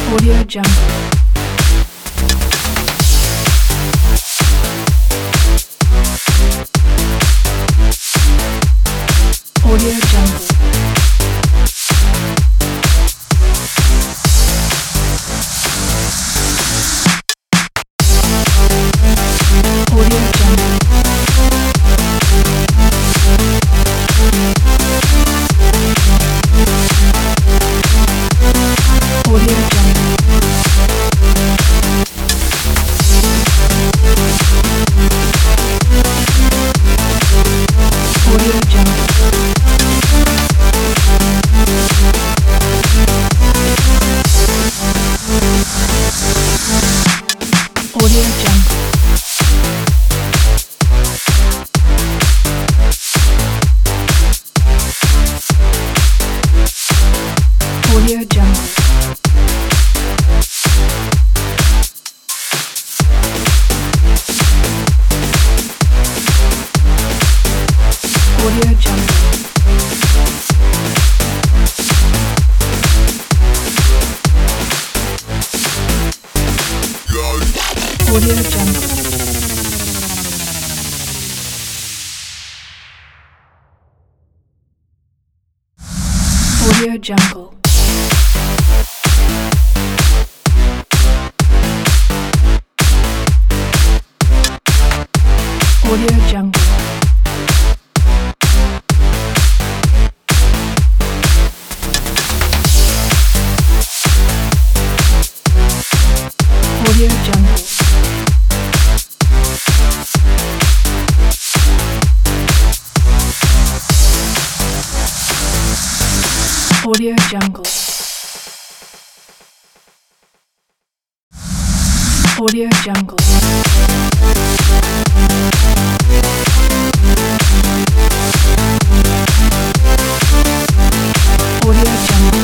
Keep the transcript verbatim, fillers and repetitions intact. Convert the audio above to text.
Audio Jungle. Audio Jungle. Audio Jungle. Audio Jungle. Audio Jungle. Audio Jungle. Audio Jungle. Audio Jungle. Audio Jungle. Audio Jungle. Audio Jungle. Audio Jungle. Audio Jungle. Audio Jungle. Audio Jungle.